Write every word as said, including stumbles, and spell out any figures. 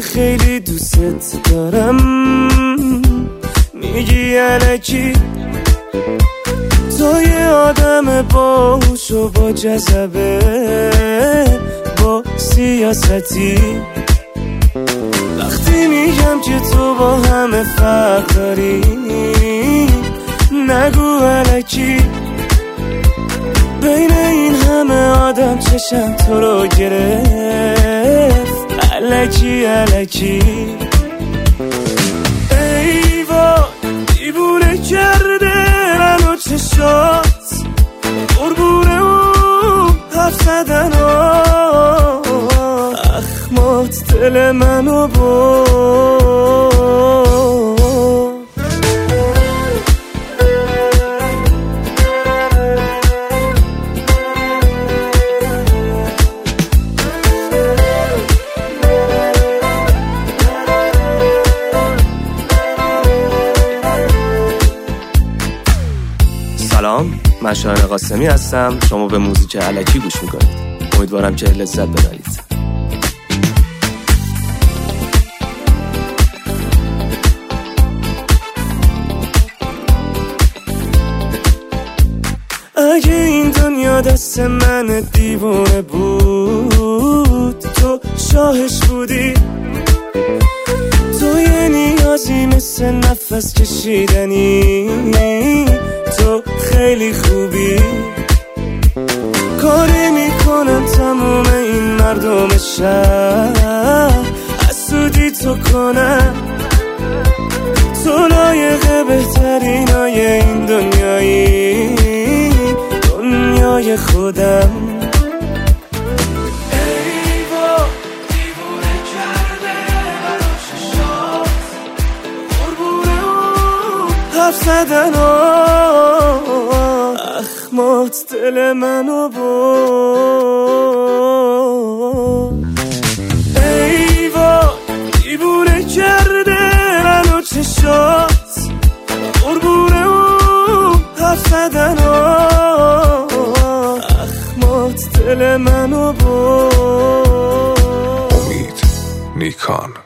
خیلی دوست دارم میگی الکی، تو یه آدم باهوش و با جذبه با سیاستی. وقتی میگم که تو با همه فرق داری نگو الکی، بین این همه آدم چشم تو رو گرفت الکی الکی. ای وای دیوونه کرده منو چشات، قربونه اون حرف زدن اخمات دل منو برد. سلام، من شاهین قاسمی هستم. شما به موزیک الکی گوش میکنید. امیدوارم که لذت ببرید. اگه این دنیا دست من دیوونه بود تو شاهش بودی، تو یه نیازی مثل نفس کشیدنی، تو خیلی خوبی. کاری میکنم تموم این مردم شهر حسودی تو کنم، تو لایق بهترینای این دنیایی، دنیای خودم. حرف زدن اخمات دل منو برد. ای وای دیوونه کرده منو چشات، قربونه اون حرف زدن اخمات دل منو برد. امید نیکان.